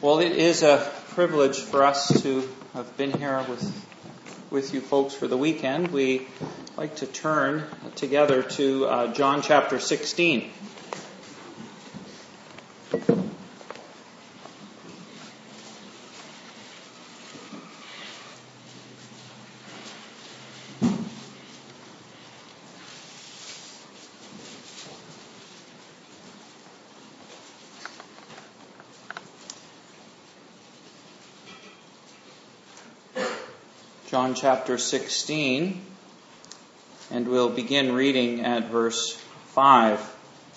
Well, it is a privilege for us to have been here with you folks for the weekend. We like to turn together to John chapter 16. John chapter 16, and we'll begin reading at verse 5.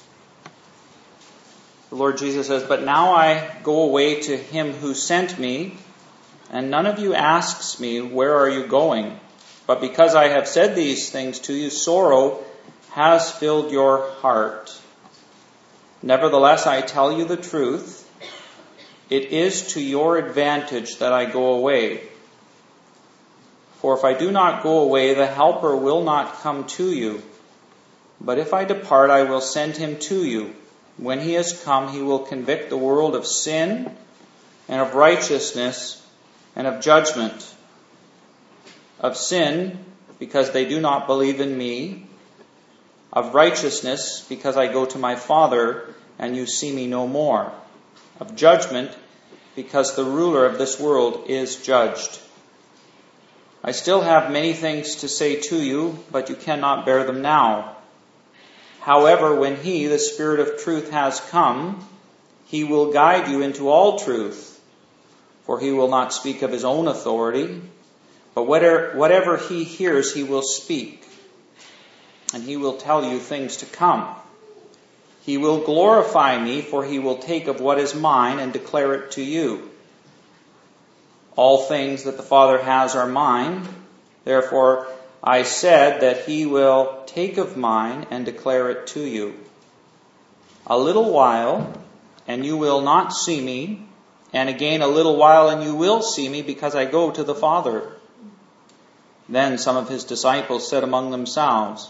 The Lord Jesus says, "But now I go away to him who sent me, and none of you asks me, 'Where are you going?' But because I have said these things to you, sorrow has filled your heart. Nevertheless, I tell you the truth. It is to your advantage that I go away. For if I do not go away, the Helper will not come to you. But if I depart, I will send him to you. When he has come, he will convict the world of sin and of righteousness and of judgment. Of sin, because they do not believe in me. Of righteousness, because I go to my Father and you see me no more. Of judgment, because the ruler of this world is judged. I still have many things to say to you, but you cannot bear them now. However, when he, the Spirit of truth, has come, he will guide you into all truth. For he will not speak of his own authority, but whatever he hears, he will speak. And he will tell you things to come. He will glorify me, for he will take of what is mine and declare it to you. All things that the Father has are mine. Therefore, I said that he will take of mine and declare it to you. A little while, and you will not see me, and again a little while, and you will see me, because I go to the Father." Then some of his disciples said among themselves,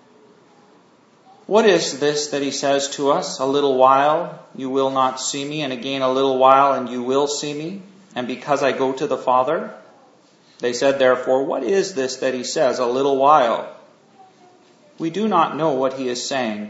"What is this that he says to us? A little while, you will not see me, and again a little while, and you will see me, and because I go to the Father?" They said, therefore, "What is this that he says, a little while? We do not know what he is saying."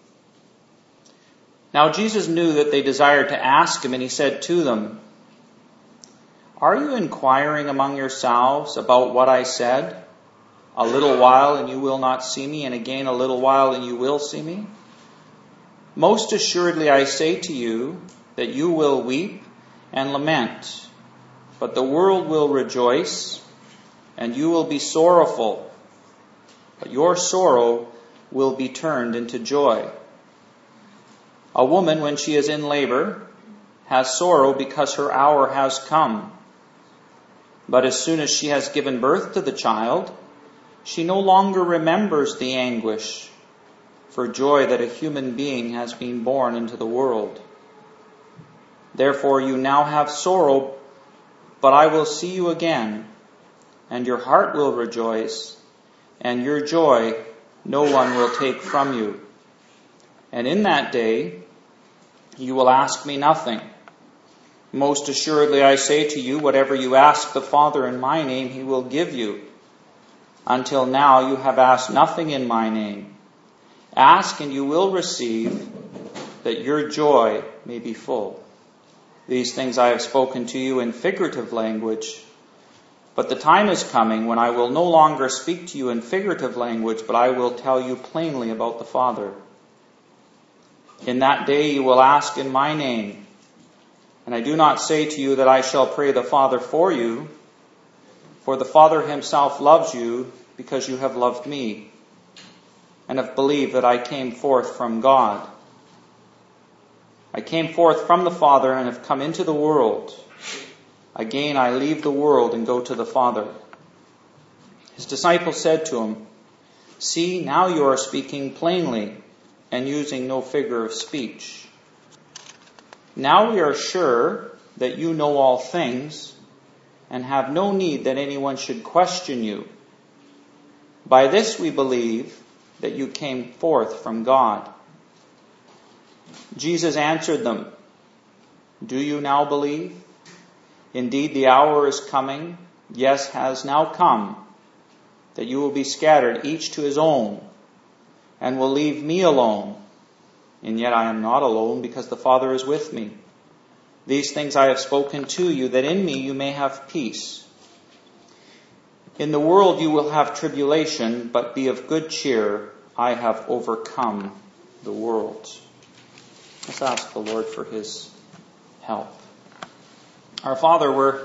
Now Jesus knew that they desired to ask him, and he said to them, "Are you inquiring among yourselves about what I said? A little while and you will not see me, and again a little while and you will see me? Most assuredly I say to you that you will weep and lament, but the world will rejoice, and you will be sorrowful, but your sorrow will be turned into joy. A woman, when she is in labor, has sorrow because her hour has come. But as soon as she has given birth to the child, she no longer remembers the anguish for joy that a human being has been born into the world. Therefore you now have sorrow, but I will see you again, and your heart will rejoice, and your joy no one will take from you. And in that day you will ask me nothing. Most assuredly I say to you, whatever you ask the Father in my name, he will give you. Until now you have asked nothing in my name. Ask and you will receive, that your joy may be full. These things I have spoken to you in figurative language, but the time is coming when I will no longer speak to you in figurative language, but I will tell you plainly about the Father. In that day you will ask in my name, and I do not say to you that I shall pray the Father for you, for the Father himself loves you because you have loved me, and have believed that I came forth from God. I came forth from the Father and have come into the world. Again I leave the world and go to the Father." His disciples said to him, "See, now you are speaking plainly and using no figure of speech. Now we are sure that you know all things and have no need that anyone should question you. By this we believe that you came forth from God." Jesus answered them, Do you now believe? Indeed, the hour is coming, yes, has now come, that you will be scattered, each to his own, and will leave me alone. And yet I am not alone, because the Father is with me. These things I have spoken to you, that in me you may have peace. In the world you will have tribulation, but be of good cheer. I have overcome the world. Let's ask the Lord for his help. Our Father, we're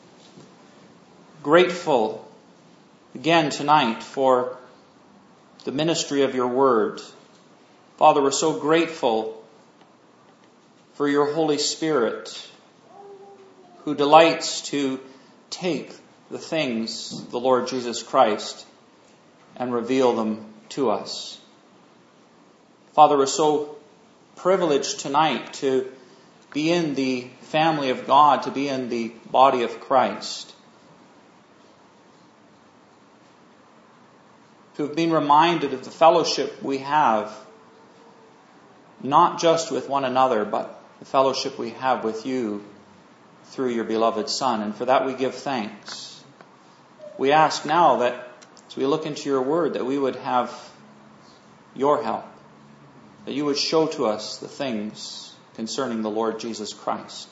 grateful again tonight for the ministry of your word. Father, we're so grateful for your Holy Spirit, who delights to take the things of the Lord Jesus Christ and reveal them to us. Father, we're so privileged tonight to be in the family of God, to be in the body of Christ, to have been reminded of the fellowship we have, not just with one another, but the fellowship we have with you through your beloved Son. And for that we give thanks. We ask now that as we look into your word, that we would have your help, that you would show to us the things concerning the Lord Jesus Christ.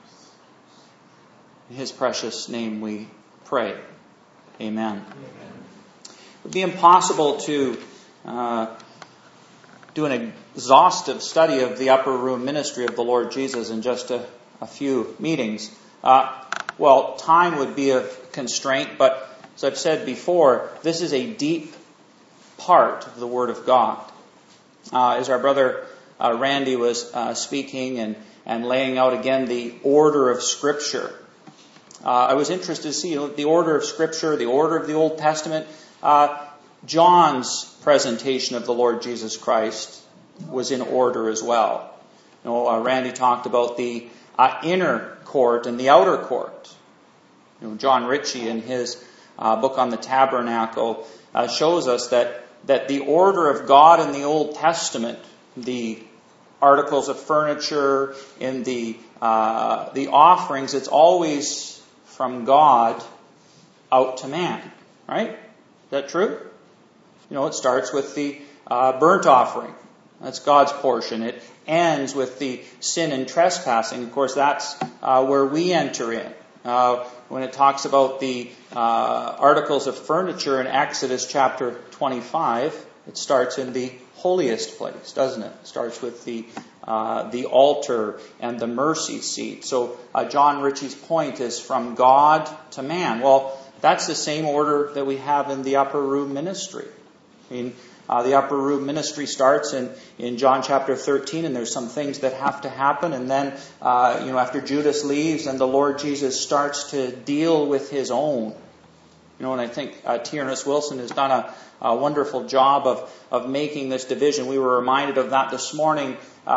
In his precious name we pray. Amen. It would be impossible to do an exhaustive study of the upper room ministry of the Lord Jesus in just a few meetings. Time would be a constraint, but as I've said before, this is a deep part of the Word of God. As our brother Randy was speaking and laying out again the order of Scripture, I was interested to see the order of Scripture, the order of the Old Testament. John's presentation of the Lord Jesus Christ was in order as well. Randy talked about the inner court and the outer court. John Ritchie, in his book on the tabernacle, shows us that the order of God in the Old Testament, the articles of furniture, in the offerings, it's always from God out to man. Right? Is that true? It starts with the burnt offering. That's God's portion. It ends with the sin and trespassing. Of course, that's where we enter in. When it talks about the articles of furniture in Exodus chapter 25, it starts in the holiest place, doesn't it? It starts with the altar and the mercy seat. So John Ritchie's point is from God to man. Well, that's the same order that we have in the upper room ministry. The upper room ministry starts in John chapter 13, and there's some things that have to happen. And then, after Judas leaves and the Lord Jesus starts to deal with his own. And I think Tiernas Wilson has done a wonderful job of making this division. We were reminded of that this morning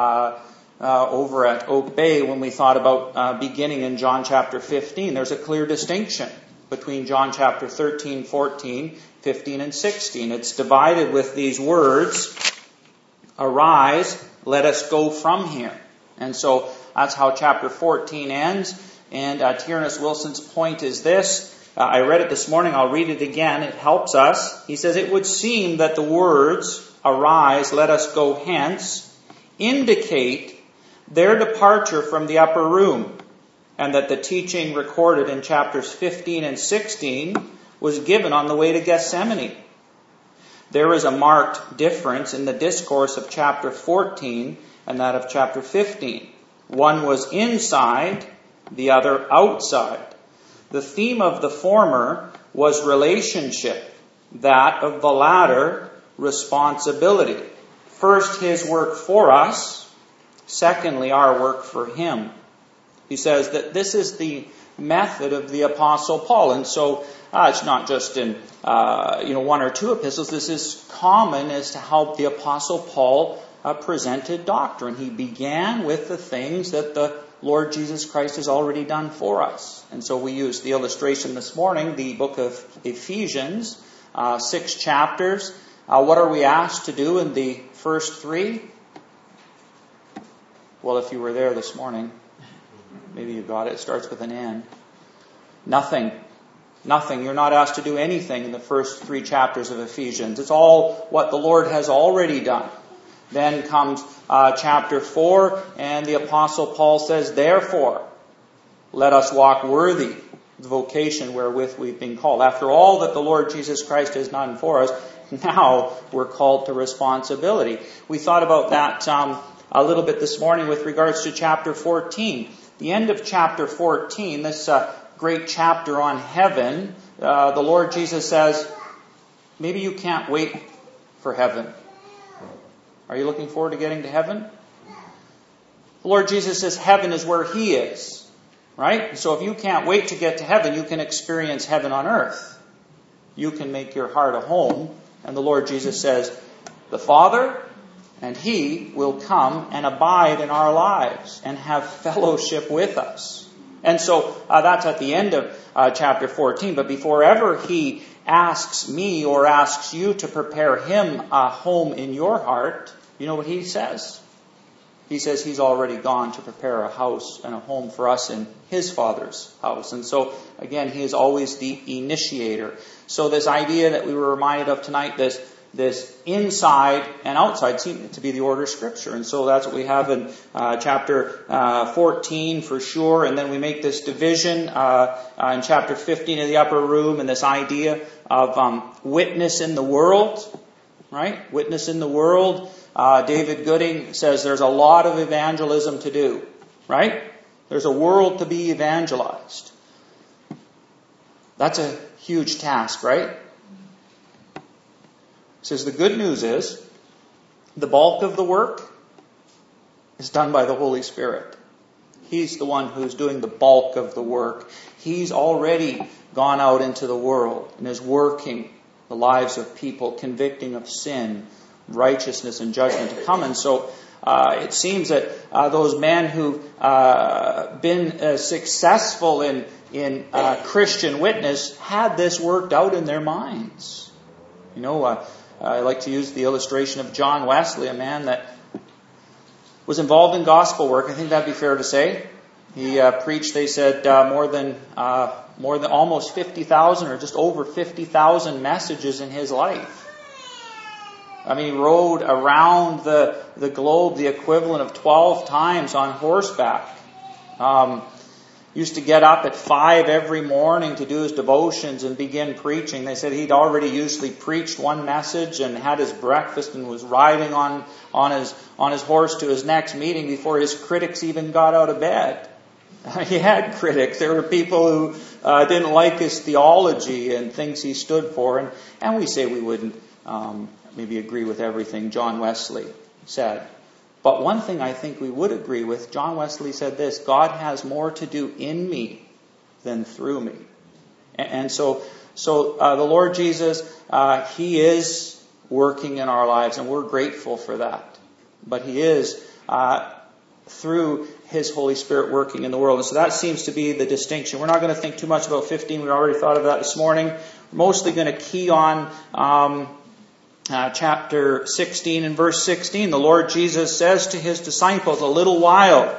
over at Oak Bay when we thought about beginning in John chapter 15. There's a clear distinction between John chapter 13, 14, 15, and 16. It's divided with these words, arise, let us go from here. And so that's how chapter 14 ends. And Tiernas Wilson's point is this. I read it this morning. I'll read it again. It helps us. He says, it would seem that the words, arise, let us go hence, indicate their departure from the upper room, and that the teaching recorded in chapters 15 and 16 was given on the way to Gethsemane. There is a marked difference in the discourse of chapter 14 and that of chapter 15. One was inside, the other outside. The theme of the former was relationship, that of the latter, responsibility. First, his work for us. Secondly, our work for him. He says that this is the method of the Apostle Paul. And so it's not just in one or two epistles. This is common as to how the Apostle Paul presented doctrine. He began with the things that the Lord Jesus Christ has already done for us. And so we used the illustration this morning, the book of Ephesians, 6 chapters. What are we asked to do in the first 3? Well, if you were there this morning, Maybe you got it. It starts with an N. Nothing. Nothing. You're not asked to do anything in the first 3 chapters of Ephesians. It's all what the Lord has already done. Then comes chapter 4, and the Apostle Paul says, therefore, let us walk worthy the vocation wherewith we've been called. After all that the Lord Jesus Christ has done for us, now we're called to responsibility. We thought about that a little bit this morning with regards to chapter 14. The end of chapter 14, this great chapter on heaven, the Lord Jesus says, maybe you can't wait for heaven. Are you looking forward to getting to heaven? The Lord Jesus says heaven is where He is. Right? So if you can't wait to get to heaven, you can experience heaven on earth. You can make your heart a home. And the Lord Jesus says, the Father and He will come and abide in our lives and have fellowship with us. And so that's at the end of chapter 14. But before ever He asks me or asks you to prepare Him a home in your heart, you know what He says? He says He's already gone to prepare a house and a home for us in His Father's house. And so, again, He is always the initiator. So this idea that we were reminded of tonight, this inside and outside, seem to be the order of Scripture. And so that's what we have in chapter 14 for sure. And then we make this division in chapter 15 of the upper room, and this idea of witness in the world. Right? Witness in the world. David Gooding says there's a lot of evangelism to do. Right? There's a world to be evangelized. That's a huge task, right? He says the good news is the bulk of the work is done by the Holy Spirit. He's the one who's doing the bulk of the work. He's already gone out into the world and is working the lives of people, convicting of sin, righteousness, and judgment to come. And so it seems that those men who've been successful in Christian witness had this worked out in their minds. You know, I like to use the illustration of John Wesley, a man that was involved in gospel work. I think that'd be fair to say. He preached, they said, more than almost 50,000 or just over 50,000 messages in his life. I mean, he rode around the globe the equivalent of 12 times on horseback. Used to get up at 5 every morning to do his devotions and begin preaching. They said he'd already usually preached one message and had his breakfast and was riding on his horse to his next meeting before his critics even got out of bed. He had critics. There were people who didn't like his theology and things he stood for. And we say we wouldn't maybe agree with everything John Wesley said. But one thing I think we would agree with, John Wesley said this: God has more to do in me than through me. And so the Lord Jesus, He is working in our lives, and we're grateful for that. But He is through His Holy Spirit working in the world. And so that seems to be the distinction. We're not going to think too much about 15. We already thought of that this morning. We're mostly going to key on chapter 16 and verse 16. The Lord Jesus says to His disciples, a little while.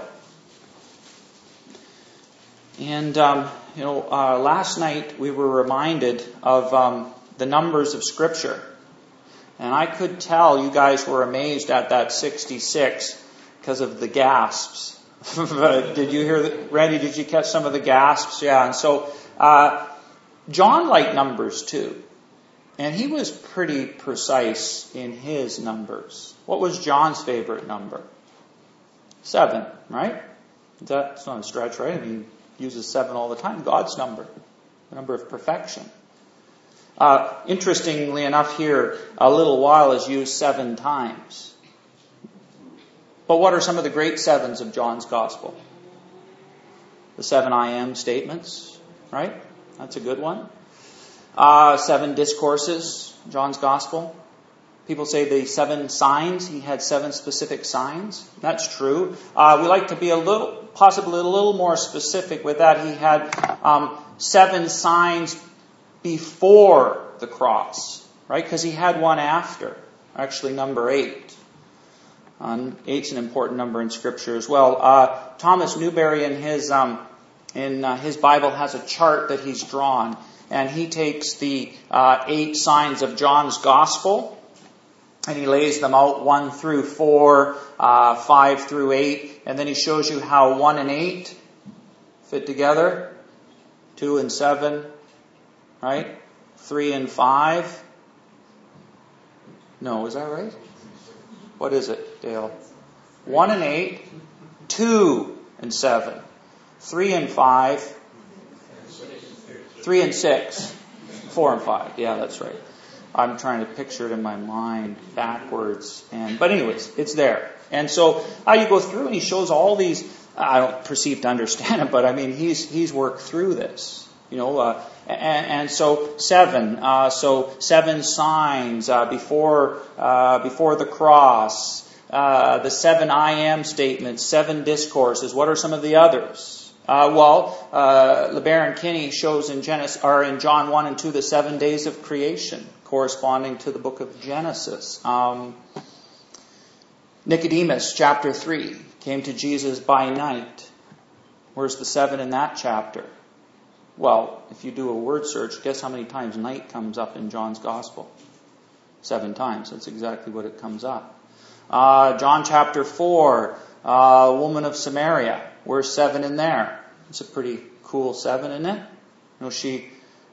And, last night we were reminded of the numbers of Scripture. And I could tell you guys were amazed at that 66 because of the gasps. Did you hear that? Randy, did you catch some of the gasps? Yeah. And so John liked numbers too. And he was pretty precise in his numbers. What was John's favorite number? 7, right? That's not a stretch, right? I mean, he uses 7 all the time. God's number. The number of perfection. Interestingly enough here, a little while is used 7 times. But what are some of the great 7s of John's Gospel? The 7 I am statements, right? That's a good one. 7 discourses, John's Gospel. People say the 7 signs. He had 7 specific signs. That's true. We like to be possibly a little more specific with that. He had 7 signs before the cross, right? Because he had one after. Actually, number 8. Eight's an important number in Scripture as well. Thomas Newberry in his Bible has a chart that he's drawn, and he takes the 8 signs of John's Gospel, and he lays them out 1 through 4, 5 through 8, and then he shows you how 1 and 8 fit together, 2 and 7, right? 3 and 5. No, is that right? What is it, Dale? 1 and 8, 2 and 7, 3 and 5, 3 and 6, 4 and 5. Yeah, that's right. I'm trying to picture it in my mind backwards. But anyways, it's there. And so you go through and he shows all these. I don't perceive to understand it, but I mean he's worked through this. And so 7. So 7 signs before the cross. The 7 I am statements, 7 discourses. What are some of the others? LeBaron Kinney shows in John 1 and 2 the 7 days of creation, corresponding to the book of Genesis. Nicodemus, chapter 3, came to Jesus by night. Where's the 7 in that chapter? Well, if you do a word search, guess how many times night comes up in John's Gospel? 7 times. That's exactly what it comes up. John chapter 4, woman of Samaria. Where's 7 in there? It's a pretty cool 7, isn't it? She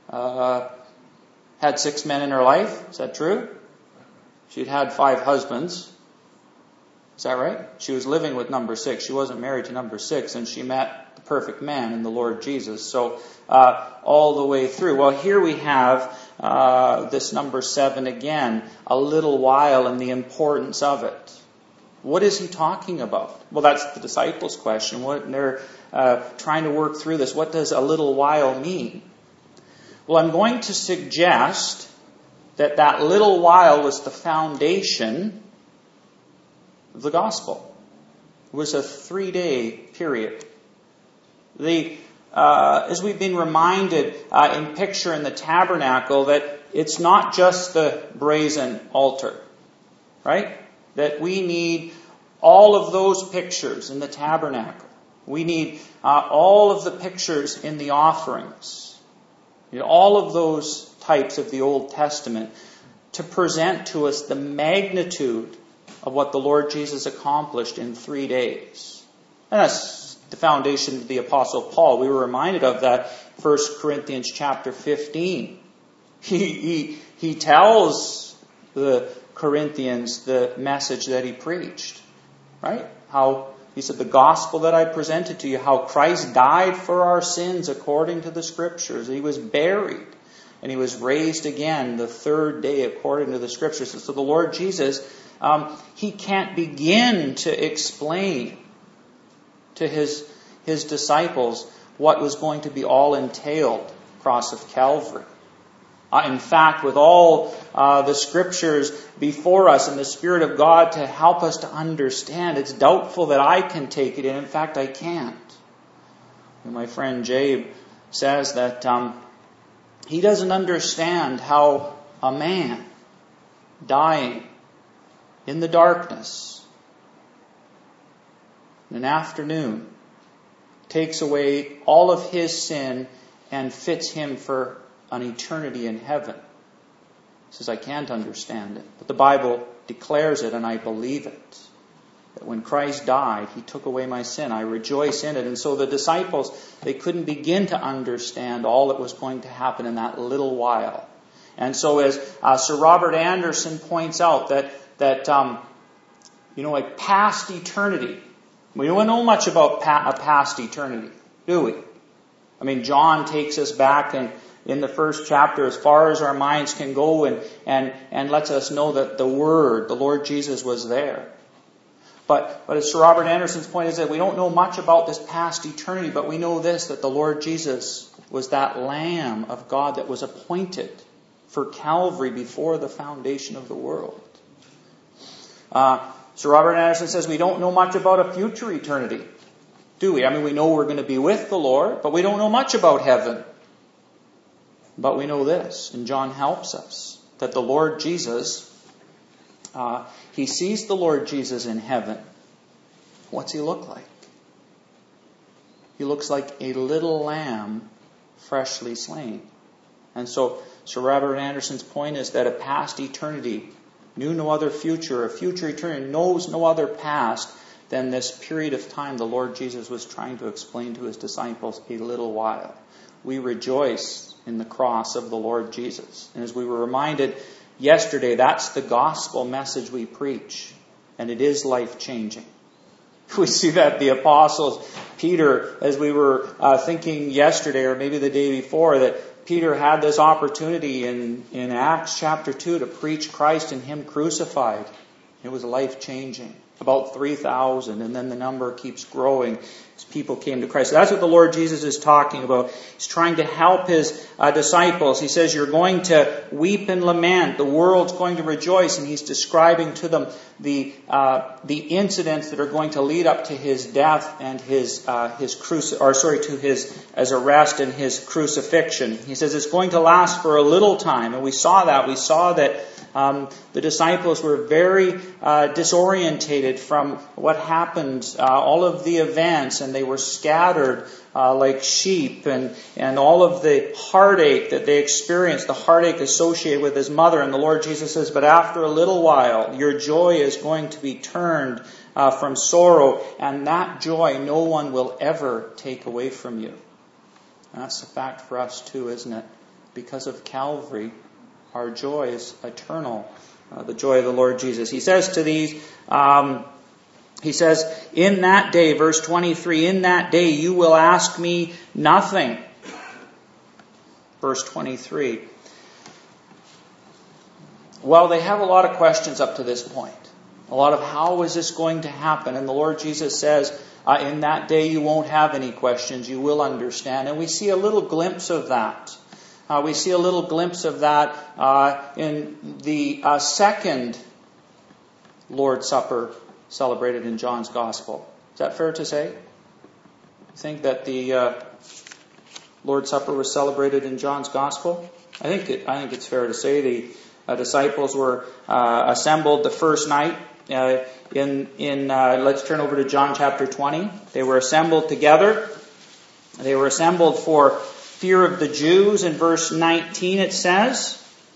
had 6 men in her life. Is that true? She'd had 5 husbands. Is that right? She was living with number 6. She wasn't married to number 6, and she met the perfect man in the Lord Jesus. So all the way through. Well, here we have this number 7 again, a little while, and the importance of it. What is he talking about? Well, that's the disciples' question. They're trying to work through this. What does a little while mean? Well, I'm going to suggest that little while was the foundation of the gospel. It was a 3-day period. As we've been reminded in picture in the tabernacle, that it's not just the brazen altar, right? That we need all of those pictures in the tabernacle. We need all of the pictures in the offerings. All of those types of the Old Testament to present to us the magnitude of what the Lord Jesus accomplished in 3 days. And that's the foundation of the Apostle Paul. We were reminded of that 1 Corinthians chapter 15. He tells the Corinthians the message that he preached. Right? How he said, the gospel that I presented to you, how Christ died for our sins according to the Scriptures. He was buried and he was raised again the 3rd day according to the Scriptures. So the Lord Jesus, he can't begin to explain to his disciples what was going to be all entailed, cross of Calvary. In fact, with all the Scriptures before us and the Spirit of God to help us to understand, it's doubtful that I can take it in. In fact, I can't. And my friend Jabe says that he doesn't understand how a man dying in the darkness in an afternoon takes away all of his sin and fits him for an eternity in heaven. He says, I can't understand it. But the Bible declares it, and I believe it. That when Christ died, he took away my sin. I rejoice in it. And so the disciples, they couldn't begin to understand all that was going to happen in that little while. And so as Sir Robert Anderson points out, that a past eternity. We don't know much about a past eternity, do we? I mean, John takes us back in the first chapter as far as our minds can go and lets us know that the Word, the Lord Jesus, was there. But as Sir Robert Anderson's point is that we don't know much about this past eternity, but we know this, that the Lord Jesus was that Lamb of God that was appointed for Calvary before the foundation of the world. Sir Robert Anderson says we don't know much about a future eternity, do we? I mean, we know we're going to be with the Lord, but we don't know much about heaven. But we know this, and John helps us, that the Lord Jesus he sees the Lord Jesus in heaven. What's he look like? He looks like a little lamb freshly slain. And so Sir Robert Anderson's point is that a past eternity knew no other future. A future eternity knows no other past than this period of time the Lord Jesus was trying to explain to his disciples, a little while. We rejoice in the cross of the Lord Jesus. And as we were reminded yesterday, that's the gospel message we preach. And it is life-changing. We see that the apostles, Peter, as we were thinking yesterday or maybe the day before, that Peter had this opportunity in Acts chapter 2 to preach Christ and Him crucified. It was life-changing. About 3,000, and then the number keeps growing as people came to Christ. So that's what the Lord Jesus is talking about. He's trying to help His disciples. He says, you're going to weep and lament. The world's going to rejoice. And He's describing to them the incidents that are going to lead up to His death and His arrest and His crucifixion. He says it's going to last for a little time. And we saw that. We saw that the disciples were very disorientated from what happened, all of the events, and they were scattered like sheep, and all of the heartache that they experienced, the heartache associated with His mother. And the Lord Jesus says, but after a little while, your joy is going to be turned from sorrow, and that joy no one will ever take away from you. And that's a fact for us too, isn't it? Because of Calvary, our joy is eternal, the joy of the Lord Jesus. He says to these, he says, in that day, verse 23, in that day you will ask me nothing. Verse 23. Well, they have a lot of questions up to this point. A lot of how is this going to happen? And the Lord Jesus says, in that day you won't have any questions, you will understand. And we see a little glimpse of that. We see a little glimpse of that in the second Lord's Supper celebrated in John's Gospel. Is that fair to say? You think that the Lord's Supper was celebrated in John's Gospel? I think it's fair to say the disciples were assembled the first night. Let's turn over to John chapter 20. They were assembled together. They were assembled for fear of the Jews. In verse 19 it says,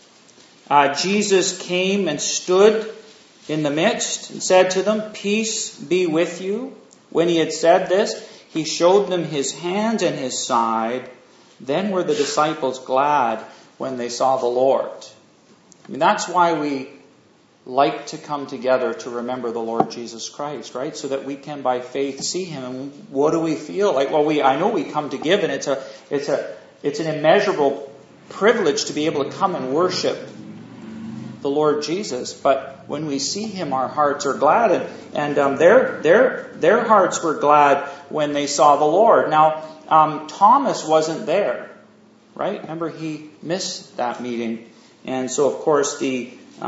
Jesus came and stood in the midst and said to them, peace be with you. When He had said this, He showed them His hands and His side. Then were the disciples glad when they saw the Lord. I mean, that's why we like to come together to remember the Lord Jesus Christ, right? So that we can by faith see Him. And what do we feel like? Well, I know we come to give, and it's an immeasurable privilege to be able to come and worship the Lord Jesus. But when we see Him, our hearts are glad, and their hearts were glad when they saw the Lord. Now, Thomas wasn't there, right? Remember, he missed that meeting, and so of course the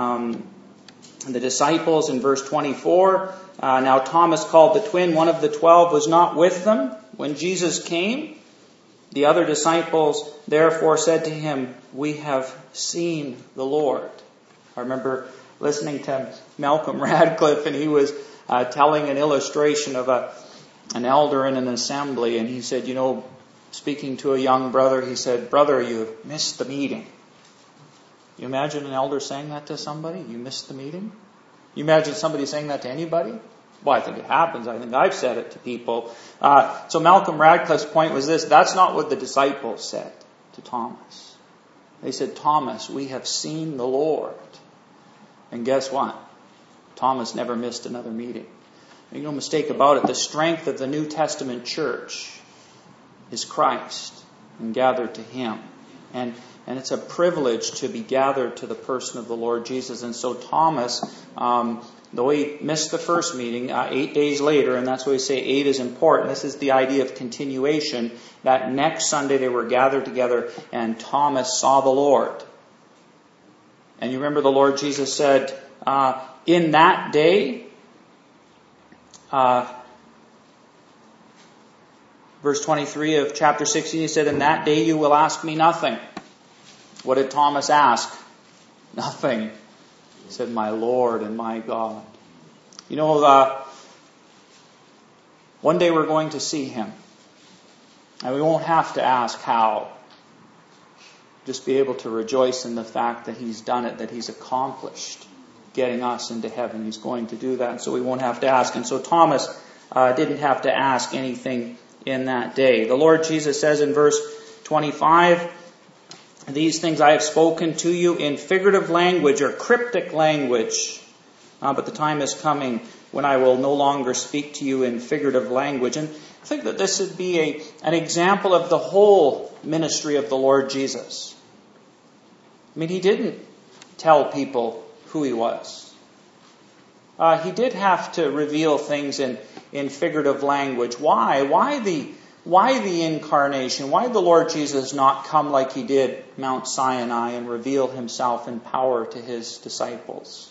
disciples in verse 24. Now Thomas, called the twin, one of the 12, was not with them when Jesus came. The other disciples therefore said to him, we have seen the Lord. I remember listening to Malcolm Radcliffe, and he was telling an illustration of an elder in an assembly, and he said, speaking to a young brother, he said, brother, you missed the meeting. You imagine an elder saying that to somebody? You missed the meeting? You imagine somebody saying that to anybody? Well, I think it happens. I think I've said it to people. So Malcolm Radcliffe's point was this. That's not what the disciples said to Thomas. They said, Thomas, we have seen the Lord. And guess what? Thomas never missed another meeting. Make no mistake about it. The strength of the New Testament church is Christ and gathered to Him. And it's a privilege to be gathered to the person of the Lord Jesus. And so Thomas, though he missed the first meeting, 8 days later, and that's why we say 8 is important. This is the idea of continuation. That next Sunday they were gathered together and Thomas saw the Lord. And you remember the Lord Jesus said, in that day, verse 23 of chapter 16, He said, in that day you will ask me nothing. What did Thomas ask? Nothing. He said, my Lord and my God. You know, one day we're going to see Him. And we won't have to ask how. Just be able to rejoice in the fact that He's done it, that He's accomplished getting us into heaven. He's going to do that, and so we won't have to ask. And so Thomas didn't have to ask anything in that day. The Lord Jesus says in verse 25, these things I have spoken to you in figurative language or cryptic language, but the time is coming when I will no longer speak to you in figurative language. And I think that this would be an example of the whole ministry of the Lord Jesus. I mean, He didn't tell people who He was. He did have to reveal things in figurative language. Why? Why the incarnation? Why did the Lord Jesus not come like He did Mount Sinai and reveal Himself in power to His disciples?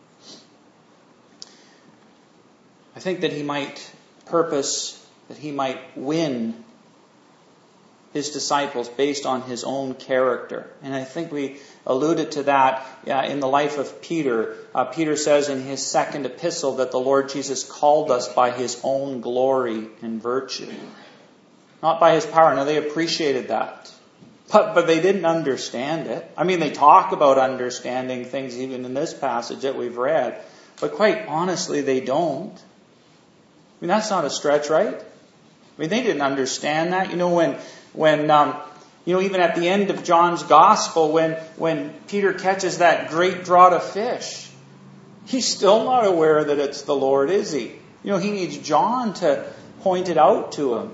I think that He might purpose, that He might win His disciples based on His own character. And I think we alluded to that in the life of Peter. Peter says in his second epistle that the Lord Jesus called us by His own glory and virtue. Not by His power. Now, they appreciated that. But they didn't understand it. I mean, they talk about understanding things even in this passage that we've read. But quite honestly, they don't. I mean, that's not a stretch, right? I mean, they didn't understand that. You know, when even at the end of John's Gospel, when Peter catches that great draught of fish, he's still not aware that it's the Lord, is he? You know, he needs John to point it out to him.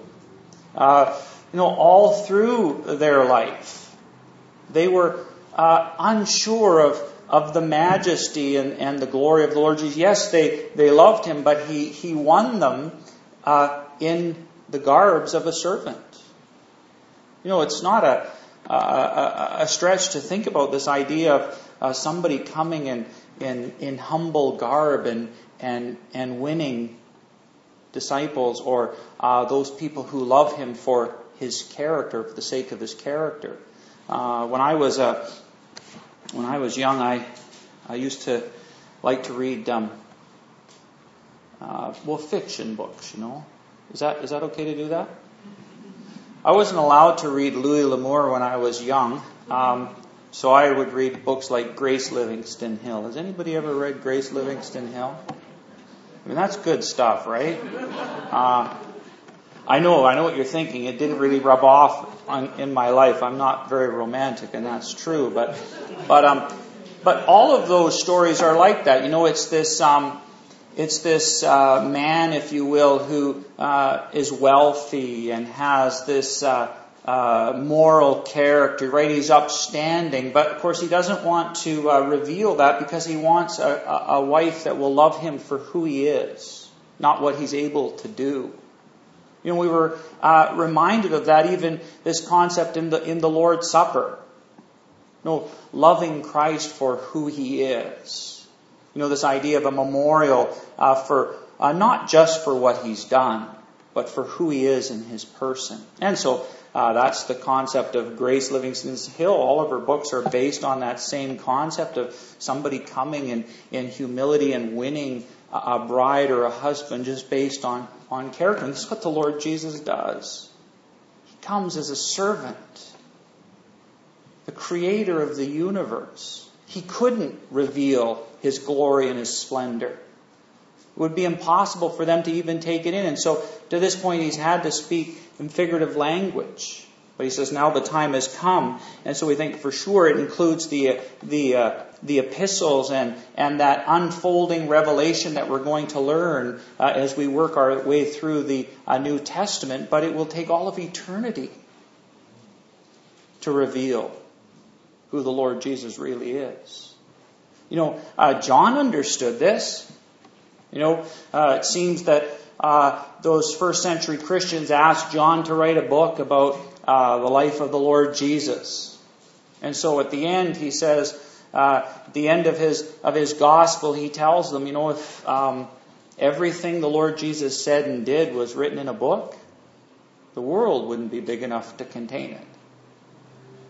All through their life, they were unsure of the majesty and the glory of the Lord Jesus. Yes, they loved Him, but He won them in the garbs of a servant. You know, it's not a stretch to think about this idea of somebody coming in humble garb and winning disciples or those people who love Him for His character, for the sake of His character. When I was young, I used to like to read fiction books. You know, is that okay to do that? I wasn't allowed to read Louis L'Amour when I was young, so I would read books like Grace Livingston Hill. Has anybody ever read Grace Livingston Hill? I mean, that's good stuff, right? I know what you're thinking. It didn't really rub off in my life. I'm not very romantic, and that's true. But all of those stories are like that. You know, it's this man, if you will, who is wealthy and has this moral character, right? He's upstanding, but of course he doesn't want to reveal that because he wants a wife that will love him for who he is, not what he's able to do. You know, we were reminded of that, even this concept in the Lord's Supper. You know, loving Christ for who He is. You know, this idea of a memorial for not just for what He's done, but for who He is in His person. And so that's the concept of Grace Livingston Hill. All of her books are based on that same concept of somebody coming in humility and winning a bride or a husband just based on character. And this is what the Lord Jesus does. He comes as a servant, the creator of the universe. He couldn't reveal His glory and His splendor. It would be impossible for them to even take it in. And so to this point He's had to speak in figurative language. But He says now the time has come. And so we think for sure it includes the epistles and that unfolding revelation that we're going to learn as we work our way through the New Testament. But it will take all of eternity to reveal who the Lord Jesus really is. You know, John understood this. You know, it seems that those first century Christians asked John to write a book about the life of the Lord Jesus. And so at the end, he says, at the end of his gospel, he tells them, you know, if everything the Lord Jesus said and did was written in a book, the world wouldn't be big enough to contain it.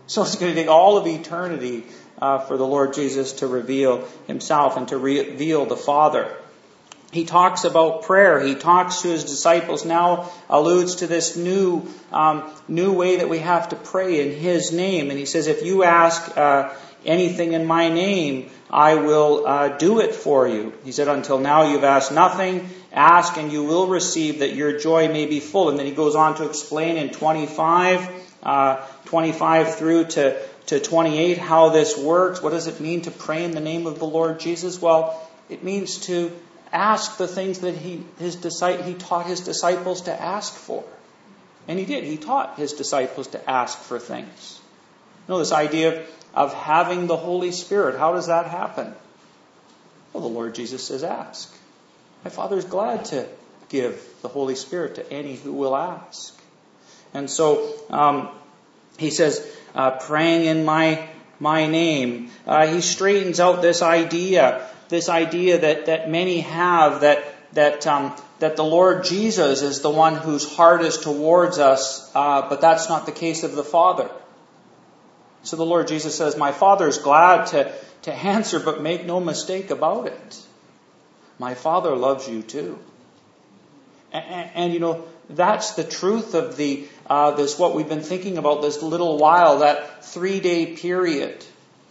So it's going to take all of eternity for the Lord Jesus to reveal himself and to reveal the Father. He talks about prayer. He talks to his disciples, now alludes to this new way that we have to pray in his name. And he says, if you ask anything in my name, I will do it for you. He said, until now you've asked nothing. Ask and you will receive, that your joy may be full. And then he goes on to explain in 25 through to 28 how this works. What does it mean to pray in the name of the Lord Jesus? Well, it means to ask the things that he taught his disciples to ask for. And he did. He taught his disciples to ask for things. You know, this idea of having the Holy Spirit, how does that happen? Well, the Lord Jesus says, ask. My Father is glad to give the Holy Spirit to any who will ask. And so he says, praying in my name. He straightens out this idea that many have, that the Lord Jesus is the one whose heart is towards us, but that's not the case of the Father. So the Lord Jesus says, my Father is glad to answer, but make no mistake about it. My Father loves you too. And you know, that's the truth of this, what we've been thinking about this little while, that 3-day period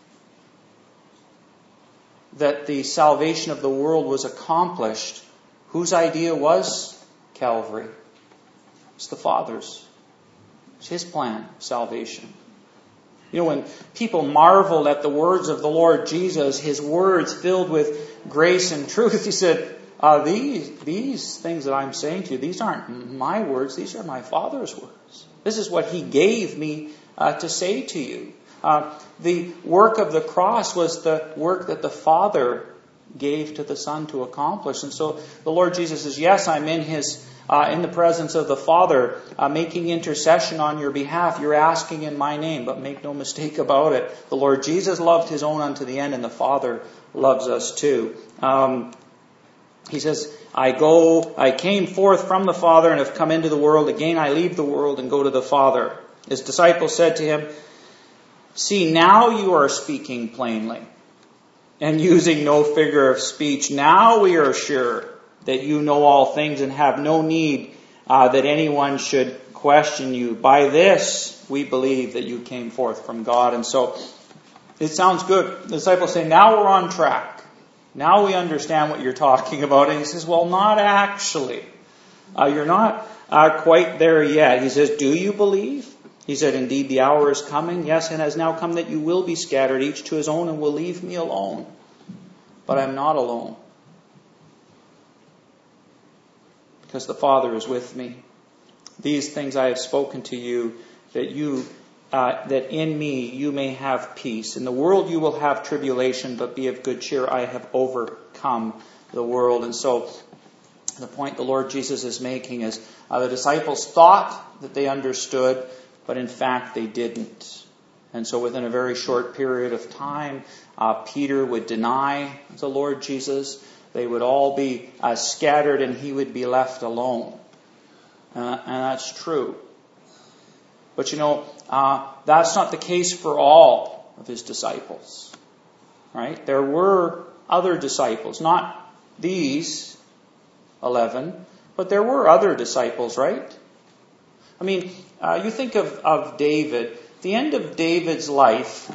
that the salvation of the world was accomplished. Whose idea was Calvary? It's the Father's. It's his plan, salvation. You know, when people marveled at the words of the Lord Jesus, his words filled with grace and truth, he said, these things that I'm saying to you, these aren't my words, these are my Father's words. This is what he gave me to say to you. The work of the cross was the work that the Father gave to the Son to accomplish. And so the Lord Jesus says, yes, I'm in the presence of the Father, making intercession on your behalf. You're asking in my name, but make no mistake about it. The Lord Jesus loved his own unto the end, and the Father loves us too. He says, I came forth from the Father and have come into the world. Again, I leave the world and go to the Father. His disciples said to him, see, now you are speaking plainly and using no figure of speech. Now we are sure that you know all things and have no need that anyone should question you. By this we believe that you came forth from God. And so it sounds good. The disciples say, now we're on track. Now we understand what you're talking about. And he says, well, not actually. You're not quite there yet. He says, do you believe? He said, indeed, the hour is coming, yes, and has now come that you will be scattered, each to his own, and will leave me alone. But I'm not alone, because the Father is with me. These things I have spoken to you, that in me you may have peace. In the world you will have tribulation, but be of good cheer. I have overcome the world. And so the point the Lord Jesus is making is the disciples thought that they understood, but in fact they didn't. And so within a very short period of time, Peter would deny the Lord Jesus. They would all be scattered and he would be left alone. And that's true. But you know, that's not the case for all of his disciples. Right? There were other disciples, not these 11, but there were other disciples, right? I mean, you think of David. The end of David's life,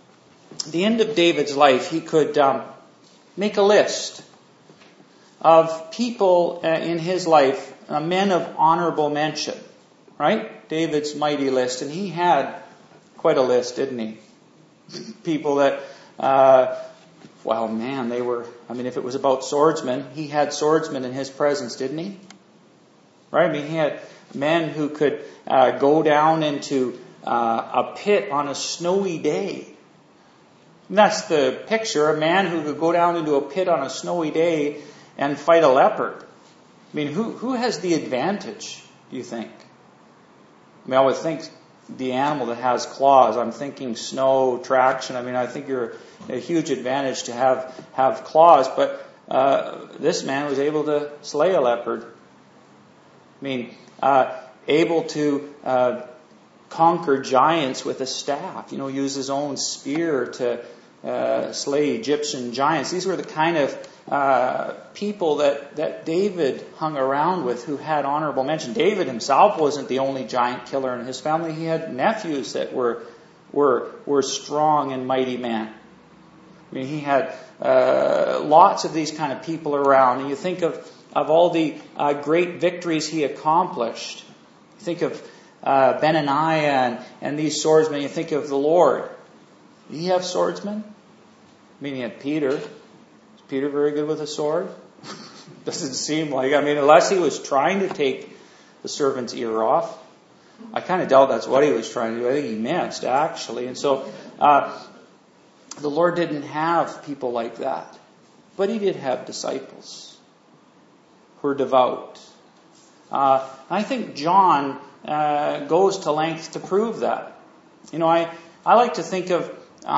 he could make a list of people in his life, men of honorable mention, right? David's mighty list, and he had quite a list, didn't he? People that, they were, if it was about swordsmen, he had swordsmen in his presence, didn't he? Right? He had men who could go down into a pit on a snowy day. And that's the picture, a man who could go down into a pit on a snowy day and fight a leopard. Who has the advantage, do you think? I would think the animal that has claws. I'm thinking snow, traction. I think you're a huge advantage to have claws. But this man was able to slay a leopard. Able to conquer giants with a staff, use his own spear to slay Egyptian giants. These were the kind of people that David hung around with who had honorable mention. David himself wasn't the only giant killer in his family. He had nephews that were strong and mighty men. I mean, he had lots of these kind of people around. And you think of all the great victories he accomplished. You think of Benaniah and these swordsmen. You think of the Lord. Did he have swordsmen? I mean, he had Peter. Is Peter very good with a sword? Doesn't seem like. I mean, unless he was trying to take the servant's ear off. I kind of doubt that's what he was trying to do. I think he missed, actually. And so the Lord didn't have people like that. But he did have disciples who were devout. I think John goes to lengths to prove that. I like to think of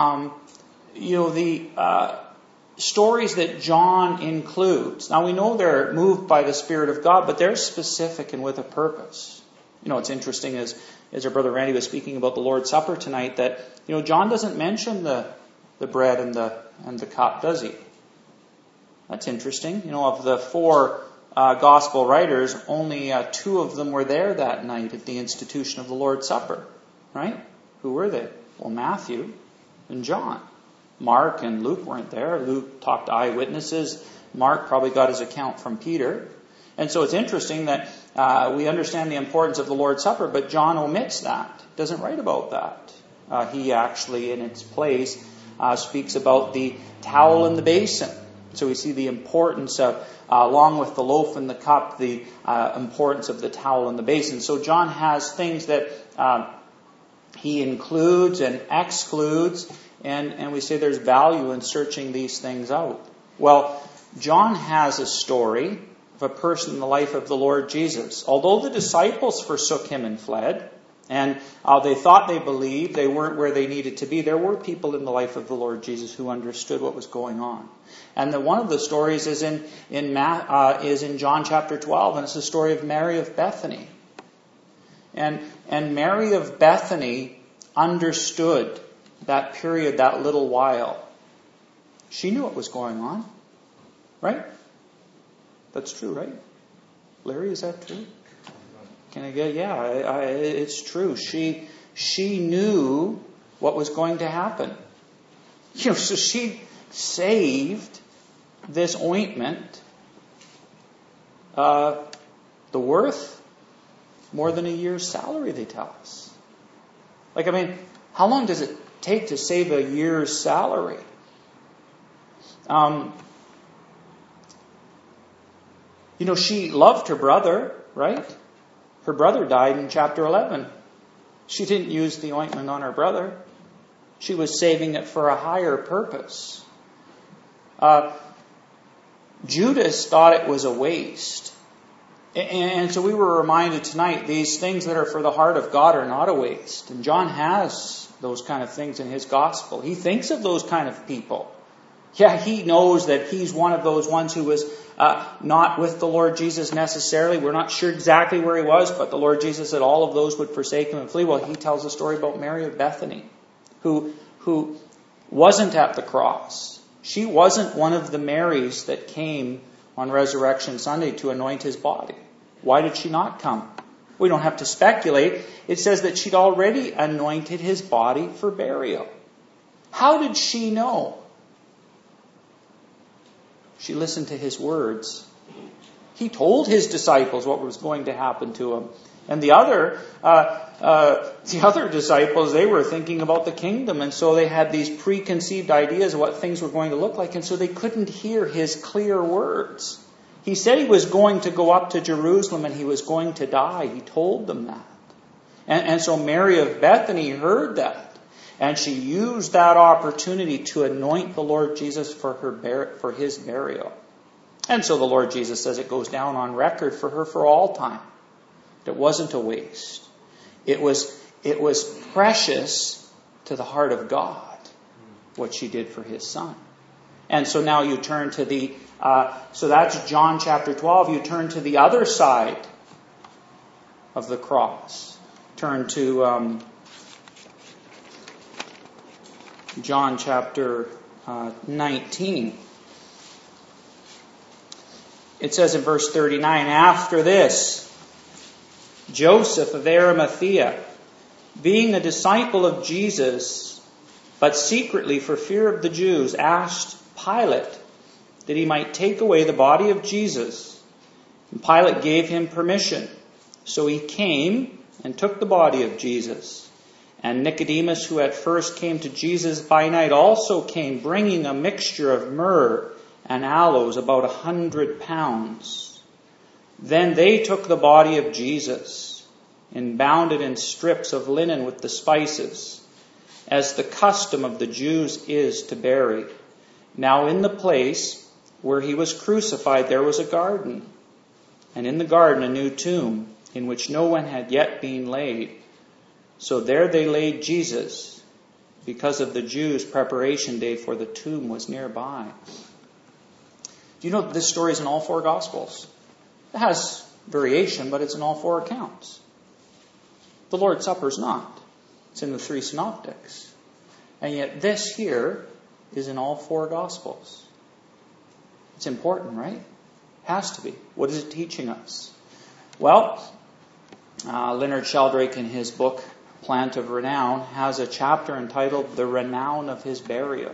the stories that John includes. Now we know they're moved by the Spirit of God, but they're specific and with a purpose. It's interesting as our brother Randy was speaking about the Lord's Supper tonight that John doesn't mention the bread and the cup, does he? That's interesting. Of the four gospel writers, only two of them were there that night at the institution of the Lord's Supper. Right? Who were they? Well, Matthew and John. Mark and Luke weren't there. Luke talked to eyewitnesses. Mark probably got his account from Peter. And so it's interesting that we understand the importance of the Lord's Supper, but John omits that. Doesn't write about that. He actually, in its place, speaks about the towel and the basin. So we see the importance of, along with the loaf and the cup, the importance of the towel and the basin. So John has things that he includes and excludes, and we say there's value in searching these things out. Well, John has a story of a person in the life of the Lord Jesus. Although the disciples forsook him and fled, and they thought they believed, they weren't where they needed to be, there were people in the life of the Lord Jesus who understood what was going on. And one of the stories is in John chapter 12, and it's the story of Mary of Bethany. And Mary of Bethany understood that period, that little while. She knew what was going on. Right? That's true, right? Larry, is that true? Can I get? Yeah, it's true. She knew what was going to happen. So she saved this ointment. The worth more than a year's salary, they tell us. How long does it take to save a year's salary? She loved her brother, right? Her brother died in chapter 11. She didn't use the ointment on her brother. She was saving it for a higher purpose. Judas thought it was a waste. And so we were reminded tonight, these things that are for the heart of God are not a waste. And John has those kind of things in his gospel. He thinks of those kind of people. Yeah, he knows that he's one of those ones who was not with the Lord Jesus necessarily. We're not sure exactly where he was, but the Lord Jesus said all of those would forsake him and flee. Well, he tells a story about Mary of Bethany, who wasn't at the cross. She wasn't one of the Marys that came on Resurrection Sunday to anoint his body. Why did she not come? We don't have to speculate. It says that she'd already anointed his body for burial. How did she know? She listened to his words. He told his disciples what was going to happen to him. And the other disciples, they were thinking about the kingdom. And so they had these preconceived ideas of what things were going to look like. And so they couldn't hear his clear words. He said he was going to go up to Jerusalem and he was going to die. He told them that. And so Mary of Bethany heard that. And she used that opportunity to anoint the Lord Jesus for his burial. And so the Lord Jesus says it goes down on record for her for all time. It wasn't a waste. It was precious to the heart of God, what she did for his son. And so now you turn to so that's John chapter 12. You turn to the other side of the cross. turn to John chapter 19. It says in verse 39, "After this, Joseph of Arimathea, being a disciple of Jesus, but secretly for fear of the Jews, asked Pilate that he might take away the body of Jesus. And Pilate gave him permission. So he came and took the body of Jesus. And Nicodemus, who at first came to Jesus by night, also came, bringing a mixture of myrrh and aloes, about 100 pounds. Then they took the body of Jesus and bound it in strips of linen with the spices, as the custom of the Jews is to bury. Now in the place where he was crucified there was a garden, and in the garden a new tomb, in which no one had yet been laid. So there they laid Jesus, because of the Jews' preparation day, for the tomb was nearby." Do you know that this story is in all four Gospels? It has variation, but it's in all four accounts. The Lord's Supper is not. It's in the three synoptics. And yet this here is in all four Gospels. It's important, right? It has to be. What is it teaching us? Well, Leonard Sheldrake in his book, Plant of Renown, has a chapter entitled "The Renown of His Burial."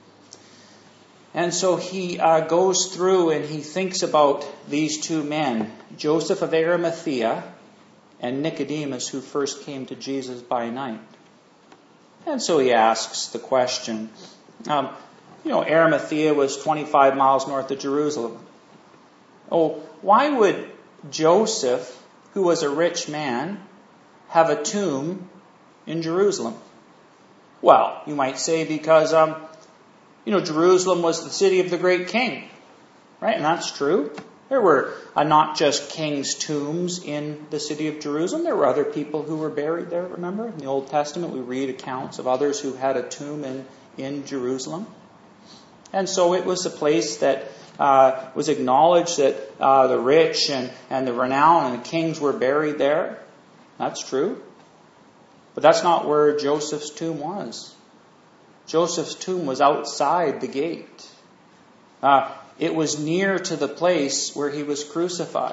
And so he goes through and he thinks about these two men, Joseph of Arimathea and Nicodemus, who first came to Jesus by night. And so he asks the question, Arimathea was 25 miles north of Jerusalem. Why would Joseph, who was a rich man, have a tomb in Jerusalem? Well, you might say because, Jerusalem was the city of the great king, right? And that's true. There were not just kings' tombs in the city of Jerusalem. There were other people who were buried there, remember? In the Old Testament, we read accounts of others who had a tomb in Jerusalem. And so it was a place that was acknowledged that the rich and the renowned and the kings were buried there. That's true. But that's not where Joseph's tomb was. Joseph's tomb was outside the gate. It was near to the place where he was crucified.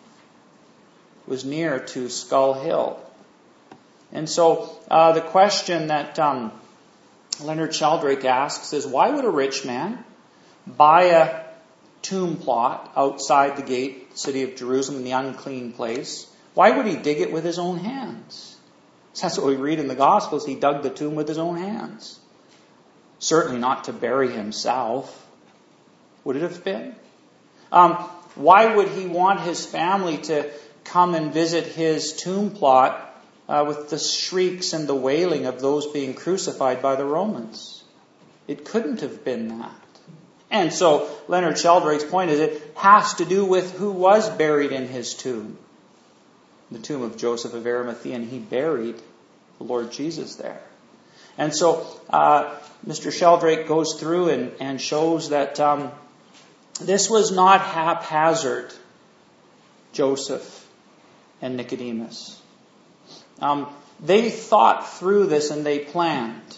It was near to Skull Hill. And so the question that Leonard Sheldrake asks is, why would a rich man buy a tomb plot outside the gate, city of Jerusalem, in the unclean place? Why would he dig it with his own hands? That's what we read in the Gospels. He dug the tomb with his own hands. Certainly not to bury himself. Would it have been? Why would he want his family to come and visit his tomb plot with the shrieks and the wailing of those being crucified by the Romans? It couldn't have been that. And so Leonard Sheldrake's point is it has to do with who was buried in his tomb. The tomb of Joseph of Arimathea, and he buried the Lord Jesus there. And so Mr. Sheldrake goes through and shows that this was not haphazard, Joseph and Nicodemus. They thought through this and they planned.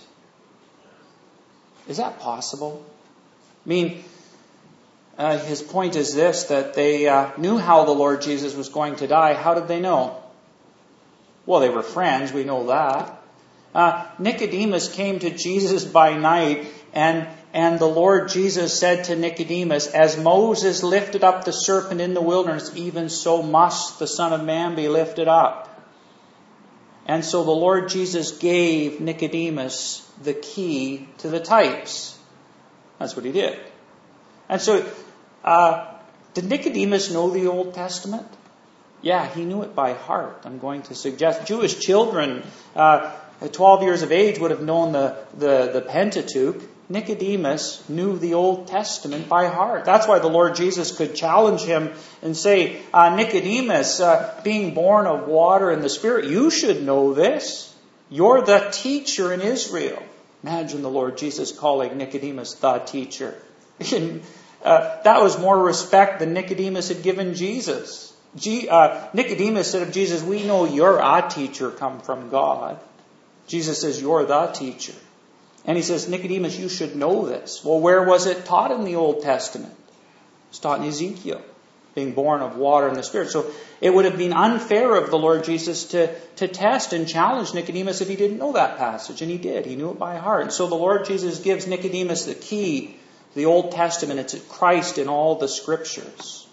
Is that possible? I mean, his point is this, that they knew how the Lord Jesus was going to die. How did they know? Well, they were friends, we know that. Nicodemus came to Jesus by night, and the Lord Jesus said to Nicodemus, "As Moses lifted up the serpent in the wilderness, even so must the Son of Man be lifted up." And so the Lord Jesus gave Nicodemus the key to the types. That's what he did. And so, did Nicodemus know the Old Testament? Yeah, he knew it by heart, I'm going to suggest. Jewish children at 12 years of age would have known the Pentateuch. Nicodemus knew the Old Testament by heart. That's why the Lord Jesus could challenge him and say, Nicodemus, being born of water and the Spirit, you should know this. You're the teacher in Israel. Imagine the Lord Jesus calling Nicodemus the teacher. That was more respect than Nicodemus had given Jesus. Nicodemus said of Jesus, we know you're a teacher come from God. Jesus says, you're the teacher. And he says, Nicodemus, you should know this. Well, where was it taught in the Old Testament? It's taught in Ezekiel, being born of water and the Spirit. So it would have been unfair of the Lord Jesus to test and challenge Nicodemus if he didn't know that passage. And he did. He knew it by heart. And so the Lord Jesus gives Nicodemus the key to the Old Testament. It's Christ in all the Scriptures.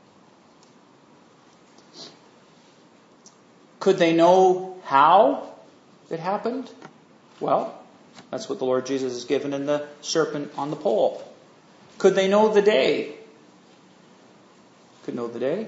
Could they know how it happened? Well, that's what the Lord Jesus has given in the serpent on the pole. Could they know the day? Could know the day.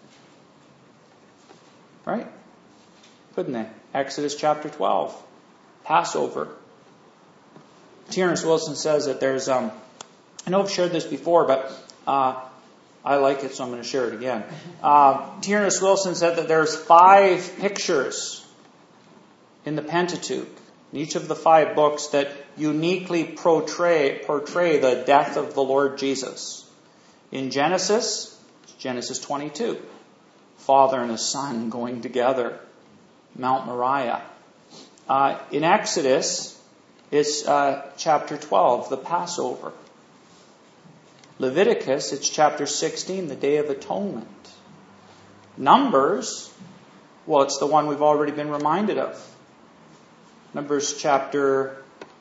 Right? Couldn't they? Exodus chapter 12. Passover. Terence Wilson says that there's, I know I've shared this before, but I like it, so I'm going to share it again. Terence Wilson said that there's 5 pictures in the Pentateuch, in each of the 5 books, that uniquely portray the death of the Lord Jesus. In Genesis 22, Father and His Son going together, Mount Moriah. In Exodus, it's chapter 12, the Passover. Leviticus, it's chapter 16, the Day of Atonement. Numbers, well, it's the one we've already been reminded of. Numbers chapter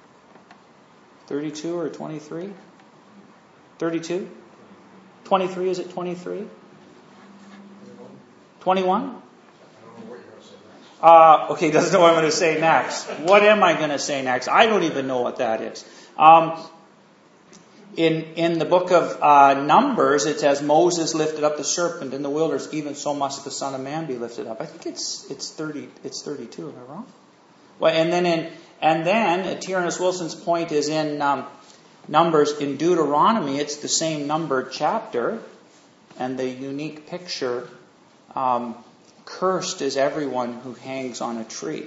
32 or 23? 32? 23, is it 23? 21? Okay, doesn't know what I'm going to say next. What am I going to say next? I don't even know what that is. In the book of Numbers, it says Moses lifted up the serpent in the wilderness, even so must the Son of Man be lifted up. I think it's 32. Am I wrong? Well, and then Terence Wilson's point is in Numbers. In Deuteronomy, it's the same numbered chapter, and the unique picture. Cursed is everyone who hangs on a tree.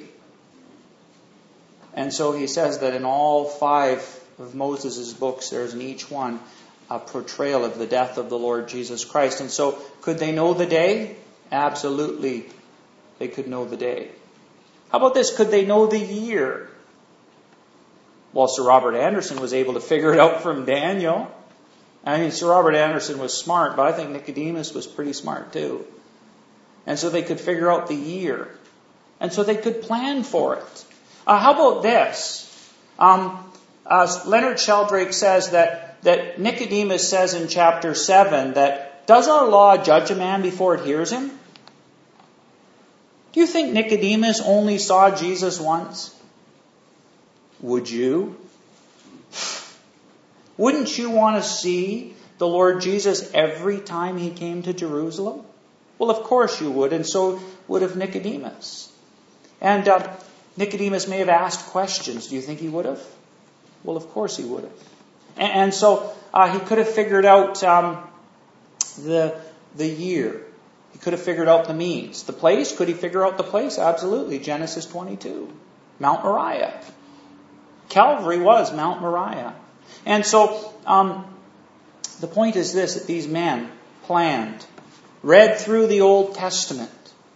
And so he says that in all 5 of Moses' books, there's in each one a portrayal of the death of the Lord Jesus Christ. And so, could they know the day? Absolutely, they could know the day. How about this? Could they know the year? Well, Sir Robert Anderson was able to figure it out from Daniel. I mean, Sir Robert Anderson was smart, but I think Nicodemus was pretty smart too. And so they could figure out the year. And so they could plan for it. How about this? Leonard Sheldrake says that Nicodemus says in chapter 7 that, does our law judge a man before it hears him? Do you think Nicodemus only saw Jesus once? Would you? Wouldn't you want to see the Lord Jesus every time He came to Jerusalem? Well, of course you would, and so would have Nicodemus. And Nicodemus may have asked questions. Do you think he would have? Well, of course he would have. And so he could have figured out the year. He could have figured out the means. The place, could he figure out the place? Absolutely. Genesis 22. Mount Moriah. Calvary was Mount Moriah. And so the point is this, that these men planned, read through the Old Testament,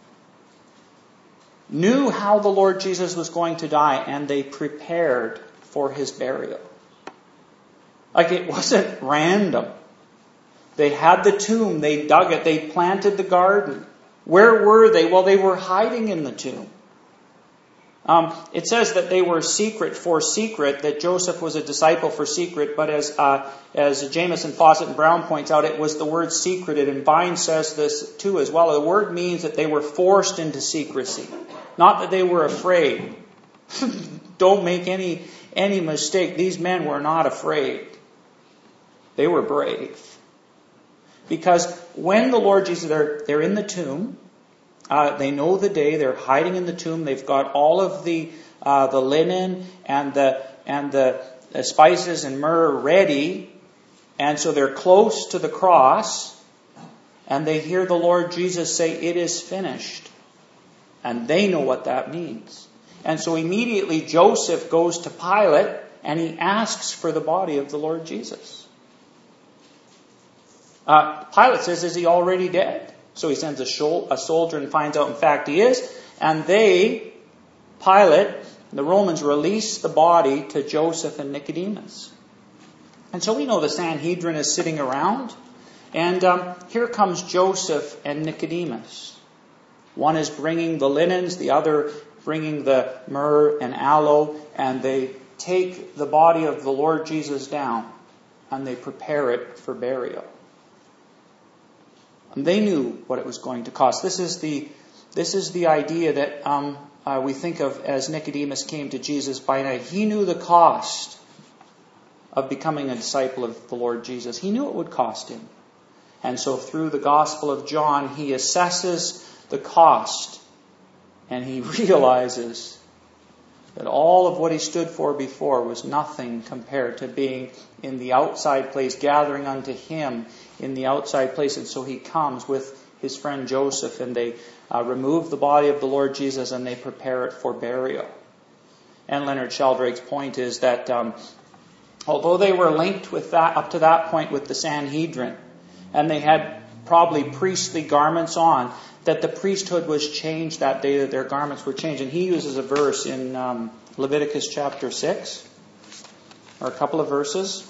knew how the Lord Jesus was going to die, and they prepared for His burial. Like, it wasn't random. They had the tomb, they dug it, they planted the garden. Where were they? Well, they were hiding in the tomb. It says that they were secret for secret, that Joseph was a disciple for secret, but as Jameson, Fawcett, and Brown points out, it was the word secreted, and Vine says this too as well. The word means that they were forced into secrecy, not that they were afraid. Don't make any mistake. These men were not afraid. They were brave. Because when the Lord Jesus, they're in the tomb, they know the day. They're hiding in the tomb. They've got all of the linen and the spices and myrrh ready, and so they're close to the cross. And they hear the Lord Jesus say, "It is finished," and they know what that means. And so immediately Joseph goes to Pilate and he asks for the body of the Lord Jesus. Pilate says, "Is he already dead?" So he sends a soldier and finds out in fact he is. And Pilate, the Romans, release the body to Joseph and Nicodemus. And so we know the Sanhedrin is sitting around. And here comes Joseph and Nicodemus. One is bringing the linens, the other bringing the myrrh and aloe. And they take the body of the Lord Jesus down and they prepare it for burial. And they knew what it was going to cost. This is the idea that we think of as Nicodemus came to Jesus by night. He knew the cost of becoming a disciple of the Lord Jesus. He knew it would cost him. And so through the Gospel of John, he assesses the cost. And he realizes that all of what he stood for before was nothing compared to being in the outside place, gathering unto him in the outside place. And so he comes with his friend Joseph, and they remove the body of the Lord Jesus and they prepare it for burial. And Leonard Sheldrake's point is that although they were linked with that up to that point with the Sanhedrin, and they had probably priestly garments on, that the priesthood was changed that day, that their garments were changed. And he uses a verse in Leviticus chapter 6, or a couple of verses.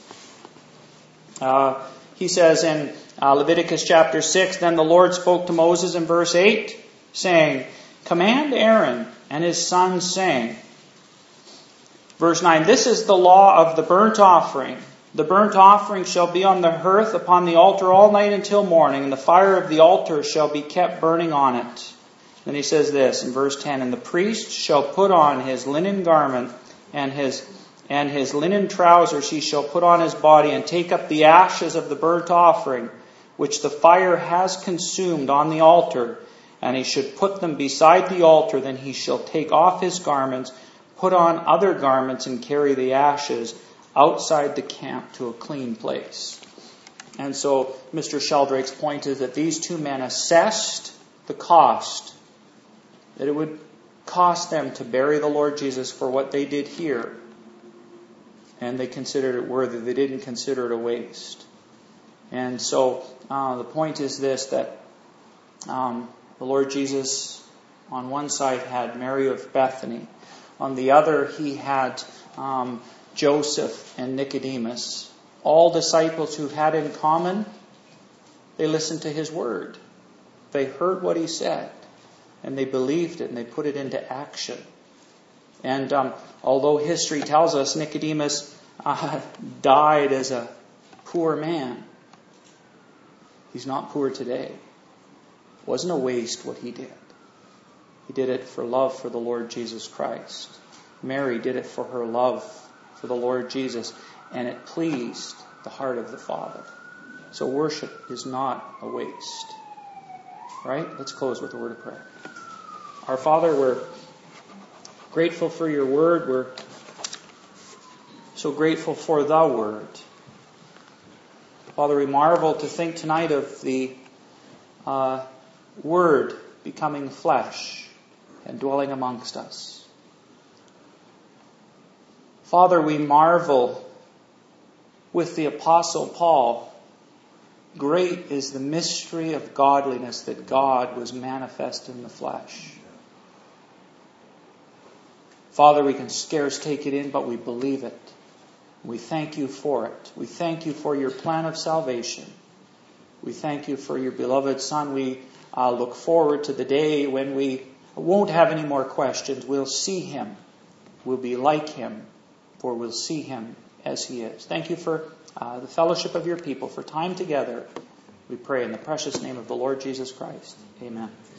He says in Leviticus chapter 6, "Then the Lord spoke to Moses in verse 8, saying, Command Aaron and his sons, saying," verse 9, "This is the law of the burnt offering. The burnt offering shall be on the hearth upon the altar all night until morning, and the fire of the altar shall be kept burning on it." Then he says this in verse 10, "And the priest shall put on his linen garment, and his linen trousers he shall put on his body, and take up the ashes of the burnt offering, which the fire has consumed on the altar, and he should put them beside the altar. Then he shall take off his garments, put on other garments, and carry the ashes outside the camp to a clean place." And so Mr. Sheldrake's point is that these two men assessed the cost, that it would cost them to bury the Lord Jesus for what they did here. And they considered it worthy. They didn't consider it a waste. And so the point is this, that the Lord Jesus on one side had Mary of Bethany. On the other he had Joseph and Nicodemus. All disciples who had in common, they listened to his word. They heard what he said, and they believed it, and they put it into action. And although history tells us Nicodemus died as a poor man, he's not poor today. It wasn't a waste what he did. He did it for love for the Lord Jesus Christ. Mary did it for her love for the Lord Jesus, and it pleased the heart of the Father. So worship is not a waste. Right? Let's close with a word of prayer. Our Father, we're grateful for your word. We're so grateful for the word. Father, we marvel to think tonight of the word becoming flesh and dwelling amongst us. Father, we marvel with the Apostle Paul. Great is the mystery of godliness, that God was manifest in the flesh. Father, we can scarce take it in, but we believe it. We thank you for it. We thank you for your plan of salvation. We thank you for your beloved Son. We look forward to the day when we won't have any more questions. We'll see him. We'll be like him, for we'll see him as he is. Thank you for the fellowship of your people, for time together. We pray in the precious name of the Lord Jesus Christ. Amen.